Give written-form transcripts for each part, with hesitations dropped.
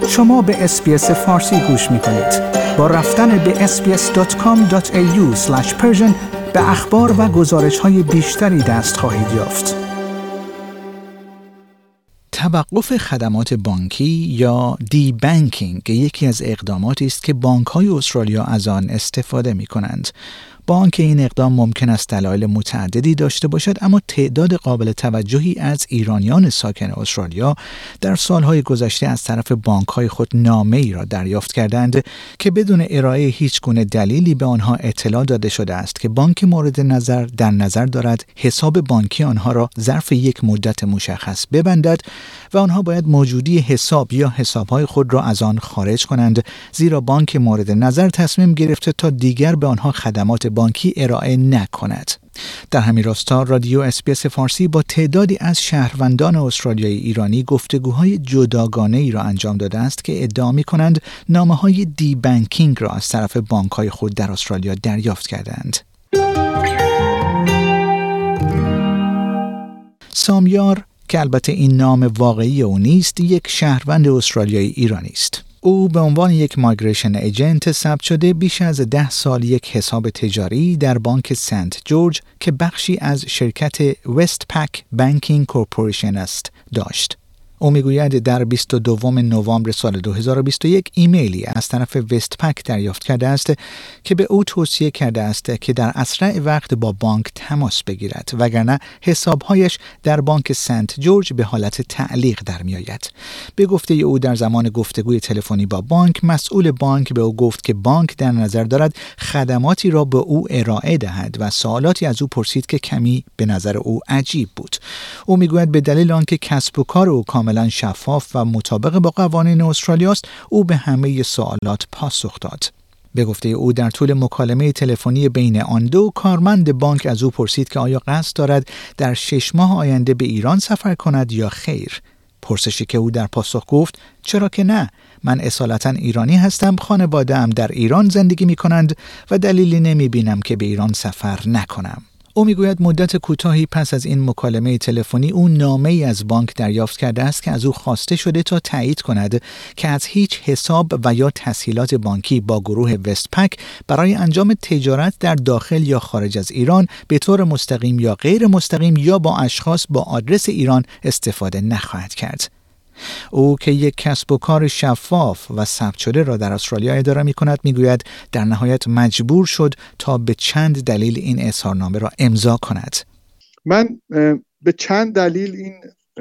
شما به اس‌بی‌اس فارسی گوش می‌کنید. با رفتن به sbs.com.au/persian به اخبار و گزارش‌های بیشتری دست خواهید یافت. توقف خدمات بانکی یا دی بانکینگ یکی از اقداماتی است که بانک‌های استرالیا از آن استفاده می‌کنند. با آنکه این اقدام ممکن است دلایل متعددی داشته باشد، اما تعداد قابل توجهی از ایرانیان ساکن استرالیا در سالهای گذشته از طرف بانک‌های خود نامه‌ای را دریافت کردند که بدون ارائه هیچ گونه دلیلی به آنها اطلاع داده شده است که بانک مورد نظر در نظر دارد حساب بانکی آنها را ظرف یک مدت مشخص ببندد و آنها باید موجودی حساب یا حساب‌های خود را از آن خارج کنند، زیرا بانک مورد نظر تصمیم گرفته تا دیگر به آنها خدمات بانکی ارائه نکند. در همین راستا رادیو اس‌بی‌اس فارسی با تعدادی از شهروندان استرالیایی ایرانی گفتگوهای جداگانه‌ای را انجام داده است که ادعا می‌کنند نامه‌های دی بانکینگ را از طرف بانک‌های خود در استرالیا دریافت کردند. سامیار که البته این نام واقعی او نیست، یک شهروند استرالیایی ایرانی است. او به عنوان یک مایگریشن ایجنت ثبت شده بیش از 10 سال یک حساب تجاری در بانک سنت جورج که بخشی از شرکت وست پک بانکینگ کورپوریشن است داشت. او میگوید در 22 نوامبر سال 2021 ایمیلی از طرف وست پک دریافت کرده است که به او توصیه کرده است که در اسرع وقت با بانک تماس بگیرد، وگرنه حسابهایش در بانک سنت جورج به حالت تعلیق در میآید. به گفته او در زمان گفتگوی تلفنی با بانک، مسئول بانک به او گفت که بانک در نظر دارد خدماتی را به او ارائه دهد و سوالاتی از او پرسید که کمی به نظر او عجیب بود. او میگوید به دلیل آنکه کسب و کار او کاملا شفاف و مطابق با قوانین استرالیا است، او به همه سوالات پاسخ داد. به گفته او در طول مکالمه تلفنی بین آن دو، کارمند بانک از او پرسید که آیا قصد دارد در 6 ماه آینده به ایران سفر کند یا خیر. پرسشی که او در پاسخ گفت چرا که نه، من اصالتا ایرانی هستم، خانواده‌ام در ایران زندگی می کنند و دلیلی نمی بینم که به ایران سفر نکنم. او میگوید مدت کوتاهی پس از این مکالمه تلفنی او نامه‌ای از بانک دریافت کرده است که از او خواسته شده تا تایید کند که از هیچ حساب و یا تسهیلات بانکی با گروه وست پک برای انجام تجارت در داخل یا خارج از ایران به طور مستقیم یا غیر مستقیم یا با اشخاص با آدرس ایران استفاده نخواهد کرد. او که یک کسب و کار شفاف و ثبت شده را در استرالیا اداره می کند، می گوید در نهایت مجبور شد تا به چند دلیل این اظهارنامه را امضا کند. من به چند دلیل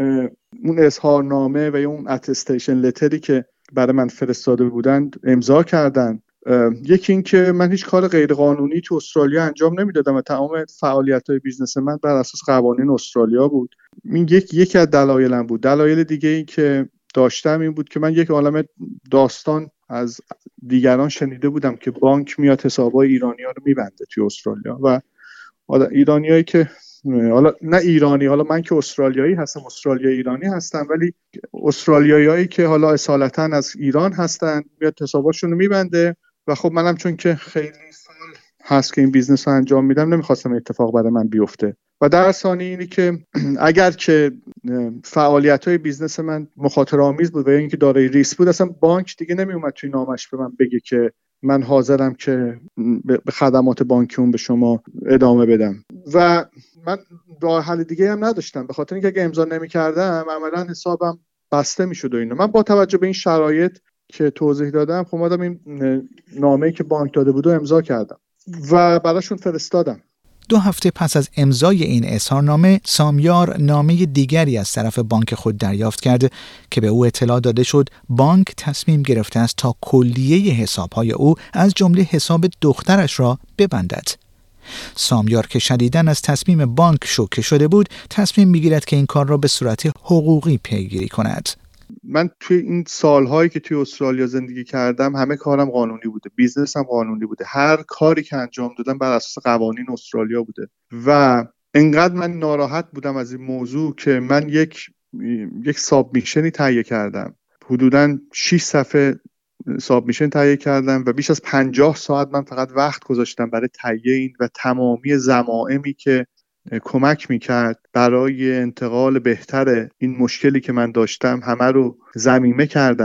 اون اظهارنامه و اون اتستیشن لتری که برای من فرستاده بودند امضا کردن. یکی این که من هیچ کار غیرقانونی تو استرالیا انجام نمیدادم و تمام فعالیت‌های بیزنس من بر اساس قوانین استرالیا بود. این یکی از دلایلم بود. دلایل دیگه ای که داشتم این بود که من یک عالمه داستان از دیگران شنیده بودم که بانک میاد حسابای ایرانی‌ها رو میبنده توی استرالیا و ایرانیایی که حالا نه ایرانی، حالا من که استرالیایی هستم، استرالیایی ایرانی هستم، ولی استرالیاییایی که حالا اصالتا از ایران هستن میاد حساباشون رو میبنده و خب منم چون که خیلی سال هست که این بیزنس رو انجام میدم نمیخواستم اتفاق برای من بیفته. و در ثانی اینی که اگر که فعالیت‌های بیزنس من مخاطره آمیز بود و اینکه دارای ریسک بود، اصلا بانک دیگه نمیومد توی نامش به من بگه که من حاضرم که به خدمات بانکیون به شما ادامه بدم. و من راه حل دیگه هم نداشتم، به خاطر اینکه اگه امضا نمی‌کردم عملاً حسابم بسته می‌شد و اینا. من با توجه به این شرایط که توضیح دادم خب اومدم این نامه‌ای که بانک داده بود رو امضا کردم و براشون فرستادم. 2 هفته پس از امضای این اظهارنامه، سامیار نامه دیگری از طرف بانک خود دریافت کرد که به او اطلاع داده شد بانک تصمیم گرفته است تا کلیه حساب‌های او از جمله حساب دخترش را ببندد. سامیار که شدیداً از تصمیم بانک شوکه شده بود، تصمیم می‌گیرد که این کار را به صورت حقوقی پیگیری کند. من توی این سالهایی که توی استرالیا زندگی کردم همه کارم قانونی بوده، بیزنسم قانونی بوده، هر کاری که انجام دادم بر اساس قوانین استرالیا بوده و انقدر من ناراحت بودم از این موضوع که من یک سابمیشنی تهیه کردم، حدوداً 6 صفحه سابمیشن تهیه کردم و بیش از 50 ساعت من فقط وقت گذاشتم برای تهیه این و تمامی ضمائمی که کمک میکرد برای انتقال بهتر این مشکلی که من داشتم همه رو ضمیمه کردم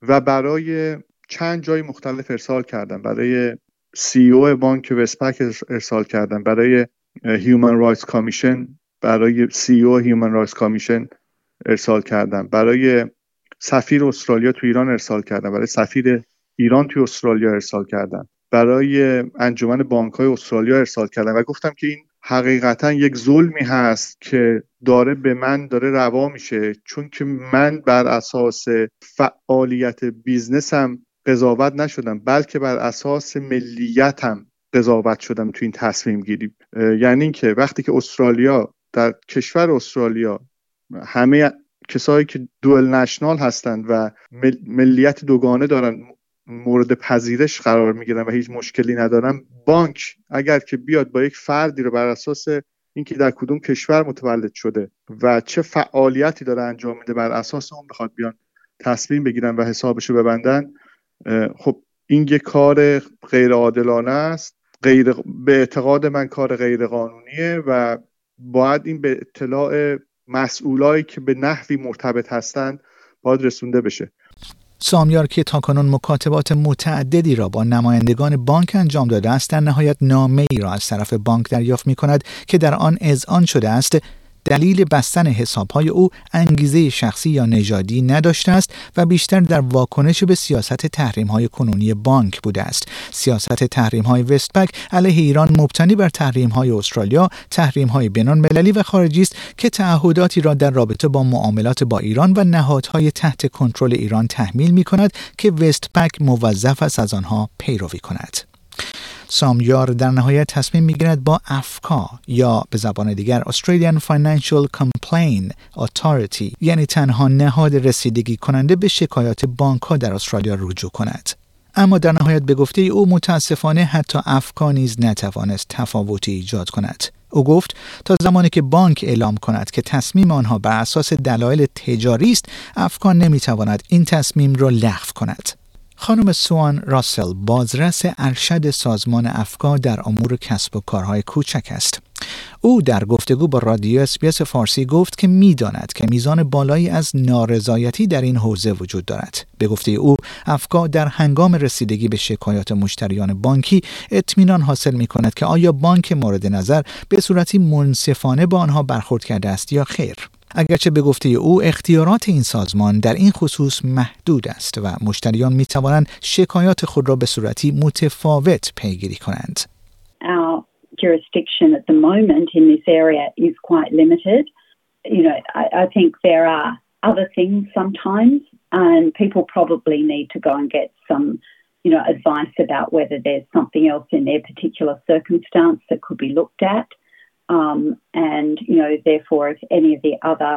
و برای چند جای مختلف ارسال کردم. برای CEO بانک وستپک ارسال کردم، برای هیومن رایتس کامیشن، برای CEO هیومن رایتس کامیشن ارسال کردم، برای سفیر استرالیا تو ایران ارسال کردم، برای سفیر ایران تو استرالیا ارسال کردم، برای انجمن بانک‌های استرالیا ارسال کردم و گفتم که این حقیقتا یک ظلمی هست که به من داره روا میشه، چون که من بر اساس فعالیت بیزنسم قضاوت نشدم، بلکه بر اساس ملیتم قضاوت شدم تو این تصمیم گیری. یعنی اینکه وقتی که استرالیا، در کشور استرالیا همه کسایی که دوئل نشنال هستند و ملیت دوگانه دارن مورد پذیرش قرار میگیرن و هیچ مشکلی ندارن، بانک اگر که بیاد با یک فردی رو بر اساس اینکه در کدوم کشور متولد شده و چه فعالیتی داره انجام میده بر اساس اون بخواد بیان تصمیم بگیرن و حسابشو ببندن، خب این یک کار غیر عادلانه است، به اعتقاد من کار غیر قانونیه و باید این به اطلاع مسئولایی که به نحوی مرتبط هستند باید رسونده بشه. سامیار که تاکنون مکاتبات متعددی را با نمایندگان بانک انجام داده است، در نهایت نامه‌ای را از طرف بانک دریافت می‌کند که در آن اذعان شده است دلیل بستن حساب‌های او انگیزه شخصی یا نژادی نداشته است و بیشتر در واکنش به سیاست تحریم‌های کنونی بانک بوده است. سیاست تحریم‌های وستپک علیه ایران مبتنی بر تحریم‌های استرالیا، تحریم‌های بین‌المللی و خارجی است که تعهداتی را در رابطه با معاملات با ایران و نهادهای تحت کنترل ایران تحمیل می‌کند که وستپک موظف است از آنها پیروی کند. سامیار در نهایت تصمیم می‌گیرد با افکا یا به زبان دیگر Australian Financial Complaint Authority، یعنی تنها نهاد رسیدگی کننده به شکایات بانک‌ها در استرالیا، رجوع کند. اما در نهایت به گفته او متاسفانه حتی افکا نیز نتوانست تفاوتی ایجاد کند. او گفت تا زمانی که بانک اعلام کند که تصمیم آنها بر اساس دلایل تجاری است، افکا نمی‌تواند این تصمیم را لغو کند. خانم سوان راسل بازرس ارشد سازمان افکا در امور کسب و کارهای کوچک است. او در گفتگو با رادیو اس‌بی‌اس فارسی گفت که می‌داند که میزان بالایی از نارضایتی در این حوزه وجود دارد. به گفته او، افکا در هنگام رسیدگی به شکایات مشتریان بانکی اطمینان حاصل می‌کند که آیا بانک مورد نظر به صورتی منصفانه با آنها برخورد کرده است یا خیر. اگرچه به گفته او اختیارات این سازمان در این خصوص محدود است و مشتریان می توانند شکایات خود را به صورتی متفاوت پیگیری کنند. Our jurisdiction at the moment in this area is quite limited. You know, I think there are other things sometimes, and people probably need to go and get some, advice about whether there's something else in their particular circumstance that could be looked at. And, therefore, if any of the other,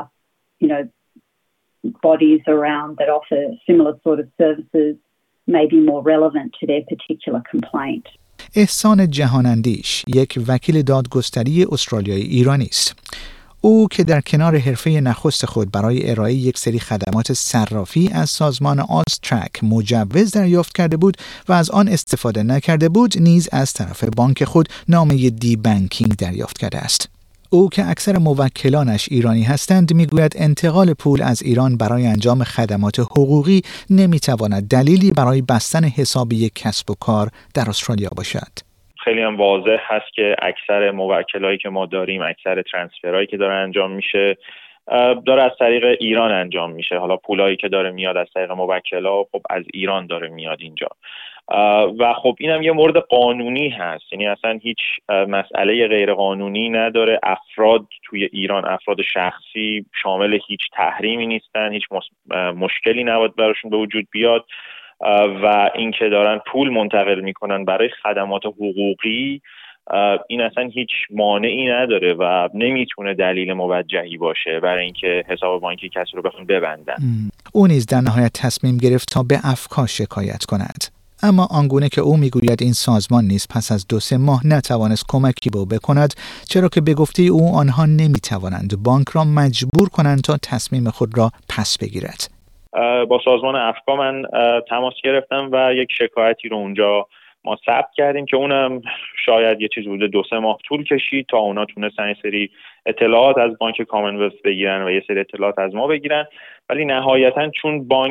bodies around that offer similar sort of services may be more relevant to their particular complaint. احسان جهانندیش یک وکیل دادگستری استرالیایی ایرانی است. او که در کنار حرفه نخست خود برای ارائه یک سری خدمات صرافی از سازمان آسترک مجوز دریافت کرده بود و از آن استفاده نکرده بود، نیز از طرف بانک خود نامه دی بانکینگ دریافت کرده است. او که اکثر موکلانش ایرانی هستند میگوید انتقال پول از ایران برای انجام خدمات حقوقی نمیتواند دلیلی برای بستن حساب یک کسب و کار در استرالیا باشد. خیلی هم واضح هست که اکثر موکلایی که ما داریم، اکثر ترانسفرهایی که داره انجام میشه داره از طریق ایران انجام میشه. حالا پولایی که داره میاد از طریق موکلا خب از ایران داره میاد اینجا و خب اینم یه مورد قانونی هست، یعنی اصلا هیچ مسئله غیر قانونی نداره. افراد توی ایران، افراد شخصی شامل هیچ تحریمی نیستن، هیچ مشکلی نباید براشون به وجود بیاد و اینکه دارن پول منتقل میکنن برای خدمات حقوقی، این اصلا هیچ مانعی نداره و نمیتونه دلیل موجهی باشه برای اینکه حساب بانکی کسی رو بخوان ببندن. او نیز در نهایت تصمیم گرفت تا به افکا شکایت کند. اما آنگونه که او میگوید این سازمان نیز پس از 2-3 ماه نتوانست کمکی به او بکند، چرا که به گفته او آنها نمیتوانند بانک را مجبور کنند تا تصمیم خود را پس بگیرد. با سازمان افکا من تماس گرفتم و یک شکایتی رو اونجا ما ثبت کردیم که اونم شاید یه چیز بوده 2-3 ماه طول کشید تا اونا تونستن یه سری اطلاعات از بانک کامنولث بگیرن و یه سری اطلاعات از ما بگیرن، ولی نهایتاً چون بانک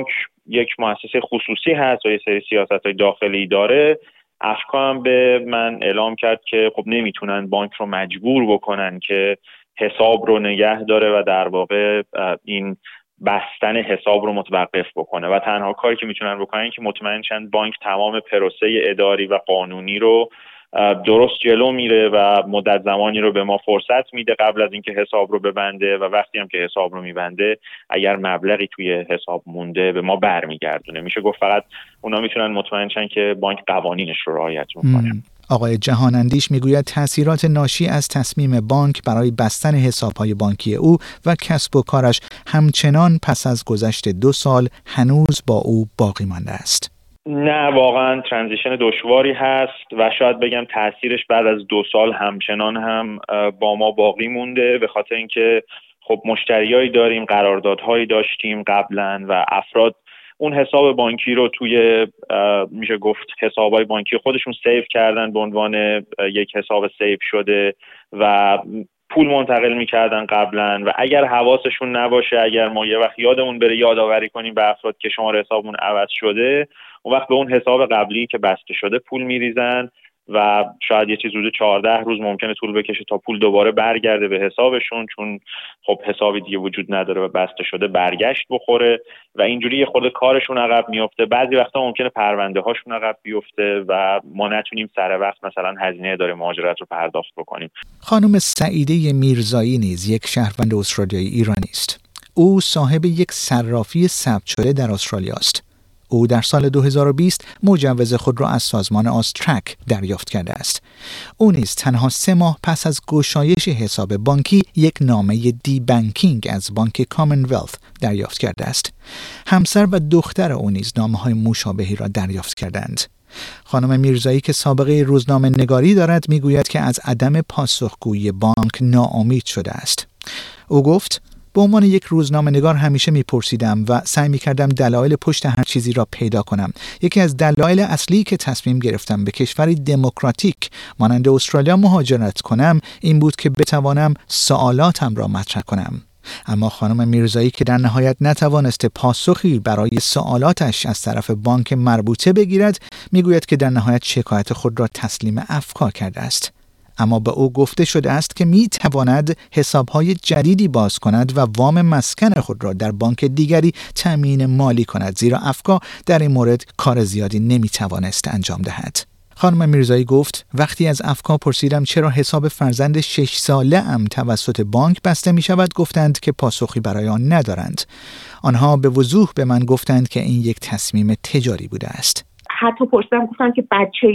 یک مؤسسه خصوصی هست و یه سری سیاست‌های داخلی داره، افکا هم به من اعلام کرد که خب نمیتونن بانک رو مجبور بکنن که حساب رو نگه داره و در واقع این بستن حساب رو متوقف بکنه و تنها کاری که میتونن بکنن که مطمئن شن بانک تمام پروسه اداری و قانونی رو درست جلو میره و مدت زمانی رو به ما فرصت میده قبل از اینکه حساب رو ببنده و وقتی هم که حساب رو میبنده اگر مبلغی توی حساب مونده به ما برمیگردونه. میشه گفت فقط اونا میتونن مطمئن شن که بانک قوانینش رو رعایت میکنه. آقای جهانندیش میگوید تأثیرات ناشی از تصمیم بانک برای بستن حساب‌های بانکی او و کسب و کارش همچنان پس از گذشت 2 سال هنوز با او باقی مانده است. نه، واقعا ترانزیشن دشواری هست و شاید بگم تأثیرش بعد از 2 سال همچنان هم با ما باقی مونده، به خاطر اینکه خب مشتریایی داریم، قراردادهایی داشتیم قبلا و افراد اون حساب بانکی رو توی میشه گفت حسابهای بانکی خودشون سیو کردن به عنوان یک حساب سیو شده و پول منتقل میکردن قبلا و اگر حواسشون نباشه، اگر ما یه وقت یادمون بره یادآوری کنیم به افراد که شماره حسابمون عوض شده، اون وقت به اون حساب قبلی که بسته شده پول میریزن و شاید یه چیز حدود 14 روز ممکنه طول بکشه تا پول دوباره برگرده به حسابشون، چون خب حسابی دیگه وجود نداره و بسته شده برگشت بخوره و اینجوری یه خورده کارشون عقب میفته. بعضی وقتا ممکنه پرونده هاشون عقب بیفته و ما نتونیم سر وقت مثلا هزینه اداره مهاجرت رو پرداخت بکنیم. خانم سعیده میرزایی نیز یک شهروند استرالیایی ایرانی است. او صاحب یک صرافی ثبت شده در استرالیا است. او در سال 2020 مجوز خود را از سازمان آسترک دریافت کرده است. او نیز تنها 3 ماه پس از گشایش حساب بانکی یک نامه دی بانکینگ از بانک کامنولث دریافت کرده است. همسر و دختر او نیز نامه‌های مشابهی را دریافت کردند. خانم میرزایی که سابقه روزنامه نگاری دارد میگوید که از عدم پاسخگویی بانک ناامید شده است. او گفت: به عنوان یک روزنامه‌نگار همیشه می‌پرسیدم و سعی می‌کردم دلایل پشت هر چیزی را پیدا کنم. یکی از دلایل اصلی که تصمیم گرفتم به کشوری دموکراتیک مانند استرالیا مهاجرت کنم این بود که بتوانم سوالاتم را مطرح کنم. اما خانم میرزایی که در نهایت نتوانسته پاسخی برای سوالاتش از طرف بانک مربوطه بگیرد، میگوید که در نهایت شکایت خود را تسلیم افکا کرده است. اما به او گفته شده است که می تواند حسابهای جدیدی باز کند و وام مسکن خود را در بانک دیگری تامین مالی کند، زیرا افکا در این مورد کار زیادی نمی توانست انجام دهد. خانم میرزایی گفت: وقتی از افکا پرسیدم چرا حساب فرزند 6 ساله ام توسط بانک بسته می شود، گفتند که پاسخی برای آن ندارند. آنها به وضوح به من گفتند که این یک تصمیم تجاری بوده است. حتی پرسیدم، گفتن که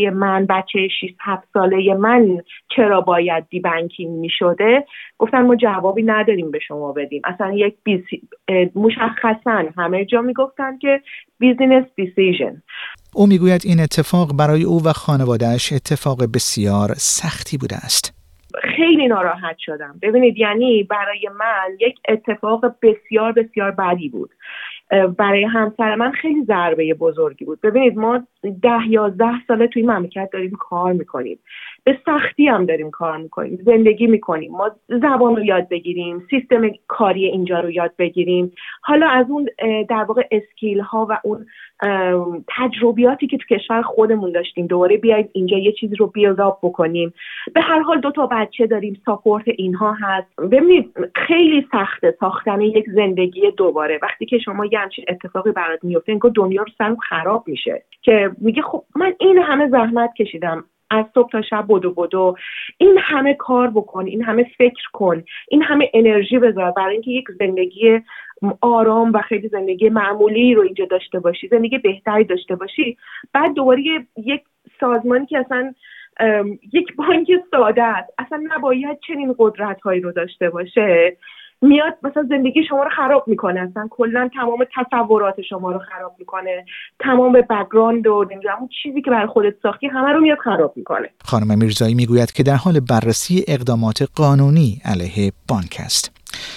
بچه 6-7 ساله من چرا باید دی بانکینگ می شده. گفتن ما جوابی نداریم به شما بدیم. اصلا یک مشخصا همه جا می گفتن که بیزینس دیسیژن. او میگوید این اتفاق برای او و خانواده‌اش اتفاق بسیار سختی بوده است. خیلی ناراحت شدم. ببینید، یعنی برای من یک اتفاق بسیار بسیار بدی بود. برای همسر من خیلی ضربه بزرگی بود. ببینید، ما 10-11 ساله توی مملکت داریم کار میکنیم، به سختی هم داریم کار میکنیم، زندگی میکنیم، ما زبان رو یاد بگیریم، سیستم کاری اینجا رو یاد بگیریم، حالا از اون در واقع اسکیل ها و اون تجربیاتی که تو کشور خودمون داشتیم دوباره بیاییم اینجا یه چیزی رو بیلد آپ بکنیم. به هر حال 2 بچه داریم، ساپورت اینها هست. ببینید، خیلی سخته ساختن یک زندگی دوباره. وقتی که شما یه همچین اتفاقی برات میفته، انگار دنیا رو سرم خراب میشه، که میگه خب من این همه زحمت کشیدم، از صبح تا شب بدو این همه کار بکن، این همه فکر کن، این همه انرژی بذار برای اینکه یک زندگی آرام و خیلی زندگی معمولی رو اینجا داشته باشی، زندگی بهتری داشته باشی. بعد دوباره یک سازمانی که اصلا یک بانک ساده است، اصلا نباید چنین قدرت‌هایی رو داشته باشه، میاد مثلا زندگی شما رو خراب میکنه، اصلا کلا تمام تصورات شما رو خراب میکنه، تمام بک‌گراند و اون چیزی که برای خودت ساختی همه رو میاد خراب میکنه. خانم میرزایی میگوید که در حال بررسی اقدامات قانونی علیه بانک است.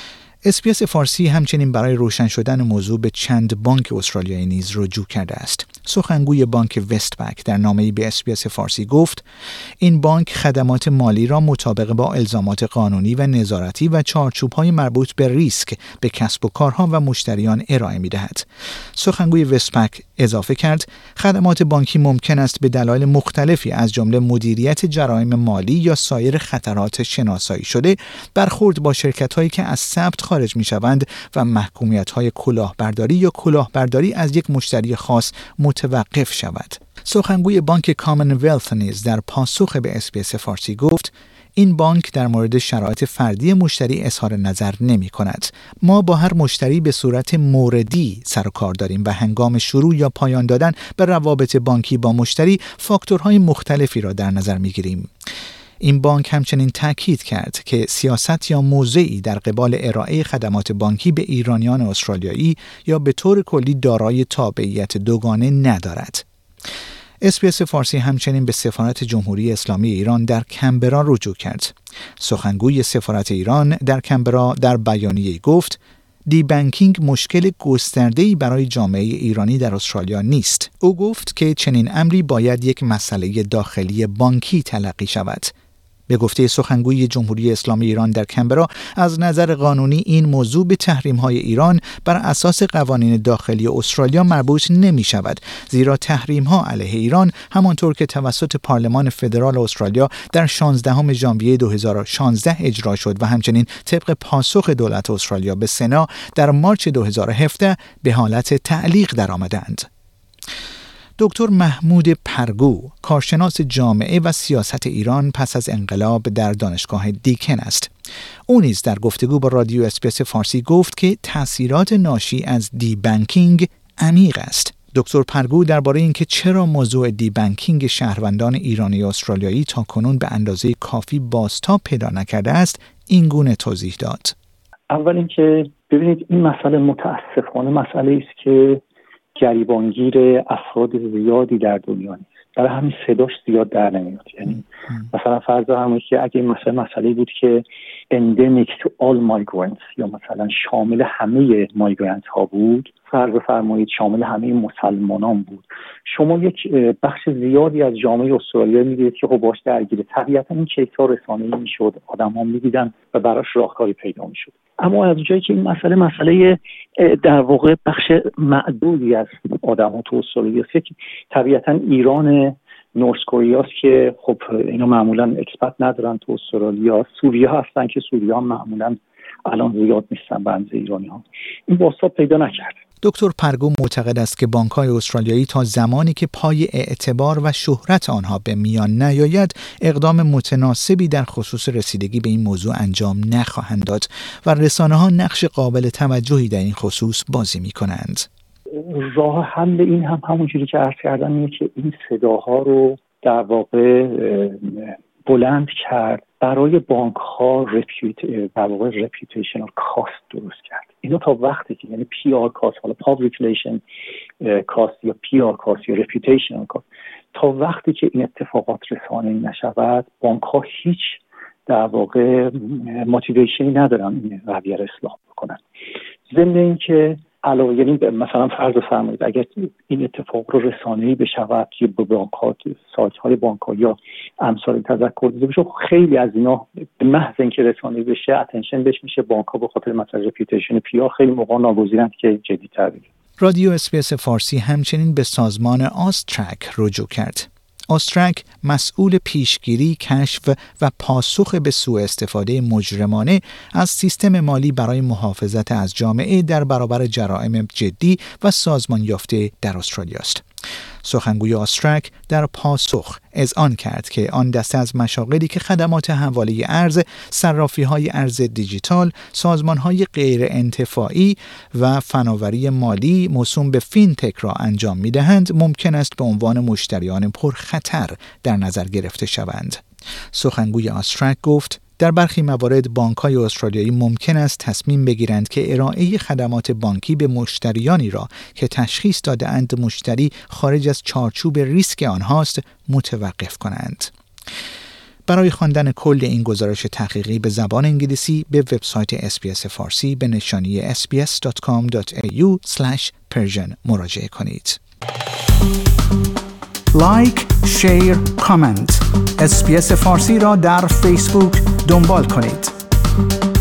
اس‌بی‌اس فارسی همچنین برای روشن شدن موضوع به چند بانک استرالیایی نیز رجوع کرده است. سخنگوی بانک وستبک در نامه‌ای به اس‌بی‌اس فارسی گفت این بانک خدمات مالی را مطابق با الزامات قانونی و نظارتی و چارچوب‌های مربوط به ریسک به کسب و کارها و مشتریان ارائه می‌دهد. سخنگوی وستبک اضافه کرد خدمات بانکی ممکن است به دلایل مختلفی از جمله مدیریت جرایم مالی یا سایر خطرات شناسایی شده برخورد با شرکت‌هایی که از ثبت خارج می‌شوند و محکومیت‌های کلاهبرداری یا کلاهبرداری از یک مشتری خاص متوقف شود. سخنگوی بانک کامنولث نیز در پاسخ به اس‌بی‌اس فارسی گفت این بانک در مورد شرایط فردی مشتری اظهار نظر نمی کند. ما با هر مشتری به صورت موردی سر و کار داریم و هنگام شروع یا پایان دادن به روابط بانکی با مشتری فاکتورهای مختلفی را در نظر می گیریم. این بانک همچنین تاکید کرد که سیاست یا موضعی در قبال ارائه خدمات بانکی به ایرانیان استرالیایی یا به طور کلی دارای تابعیت دوگانه ندارد. اس‌بی‌اس فارسی همچنین به سفارت جمهوری اسلامی ایران در کمبرا رجوع کرد. سخنگوی سفارت ایران در کمبرا در بیانیه‌ای گفت دی بانکینگ مشکل گسترده‌ای برای جامعه ایرانی در استرالیا نیست. او گفت که چنین امری باید یک مسئله داخلی بانکی تلقی شود. به گفته سخنگوی جمهوری اسلامی ایران در کمبرا از نظر قانونی این موضوع به تحریم‌های ایران بر اساس قوانین داخلی استرالیا مربوط نمی‌شود، زیرا تحریم‌ها علیه ایران همانطور که توسط پارلمان فدرال استرالیا در 16 ژانویه 2016 اجرا شد و همچنین طبق پاسخ دولت استرالیا به سنا در مارچ 2017 به حالت تعلیق درآمدند. دکتر محمود پرگو، کارشناس جامعه و سیاست ایران پس از انقلاب در دانشگاه دیکن است. او نیز در گفتگو با رادیو اس‌بی‌اس فارسی گفت که تأثیرات ناشی از دی بانکینگ عمیق است. دکتر پرگو درباره اینکه چرا موضوع دی بانکینگ شهروندان ایرانی و استرالیایی تا کنون به اندازه کافی بازتاب پیدا نکرده است، این گونه توضیح داد. اول اینکه ببینید این مسئله متاسفانه مسئله است که گریبانگیر افراد زیادی در دنیا نیست. برای همین صداش زیاد در نمیاد. یعنی مثلا فرض همون که اگه این مسئله بود که endemic to all migrants یا مثلا شامل همه مایگرنت ها بود، فرض فرمایید شامل همه مسلمانان بود، شما یک بخش زیادی از جامعه استرالیا می‌دیدید که خب باش درگیره. طبیعتا این کیس ها رسانه‌ای میشد، آدم‌ها می‌دیدن و براش راهکاری پیدا میشد. اما از جایی که این مسئله در واقع بخش معدودی از آدم‌ها تو استرالیا است که طبیعتا ایران، نورث کره که خب اینا معمولا اکسپت ندارن تو استرالیا، سوریه هستن که سوریه ها معمولا الان زیاد نیستن به اندازه ایرانی ها. این واسطه پیدا نکرد. دکتر پرگو معتقد است که بانک‌های استرالیایی تا زمانی که پای اعتبار و شهرت آنها به میان نیاید اقدام متناسبی در خصوص رسیدگی به این موضوع انجام نخواهند داد و رسانه‌ها نقش قابل توجهی در این خصوص بازی می‌کنند. راه حل این هم همونجوری که عرض کردم اینه که این صداها رو در واقع بلند کرد، برای بانک ها در واقع رپیوتیشنال کاست درست کرد. اینا تا وقتی که یعنی پی آر کاست، حالا پابلیک ریلیشن کاست یا پی آر کاست یا رپیوتیشنال کاست، تا وقتی که این اتفاقات رسانه‌ای نشود بانک ها هیچ در واقع موتیویشنی ندارن این رویه رو اصلاح بکنن. ضمن اینکه علاوه یعنی مثلا فرض فرمایید اگر این اتفاق رو رسانه‌ای بشود که به بانک‌ها، سایت‌های بانک‌ها یا امثال تذکر داده بشه، خیلی از اینا به محض اینکه رسانه‌ای بشه اتنشن بهش میشه، بانک‌ها به خاطر مثلا رپیوتیشن پی آر خیلی موقع ناگزیرند که جدی‌تر بشه. رادیو اس‌بی‌اس فارسی همچنین به سازمان آسترک رجوع کرد. آسترک مسئول پیشگیری، کشف و پاسخ به سوء استفاده مجرمانه از سیستم مالی برای محافظت از جامعه در برابر جرائم جدی و سازمان یافته در استرالیا است. سخنگوی آسترک در پاسخ اذعان کرد که آن دسته از مشاغلی که خدمات حواله ارز، صرافی‌های ارز دیجیتال، سازمان‌های غیر انتفاعی و فناوری مالی موسوم به فینتک را انجام می‌دهند، ممکن است به عنوان مشتریان پرخطر در نظر گرفته شوند. سخنگوی آسترک گفت در برخی موارد بانک‌های استرالیایی ممکن است تصمیم بگیرند که ارائه خدمات بانکی به مشتریانی را که تشخیص داده‌اند مشتری خارج از چارچوب ریسک آنهاست متوقف کنند. برای خواندن کل این گزارش تحقیقی به زبان انگلیسی به وبسایت اس‌بی‌اس فارسی به نشانی sbs.com.au/persian مراجعه کنید. لایک، شیر، کامنت. اس‌بی‌اس فارسی را در فیسبوک دنبال کنید.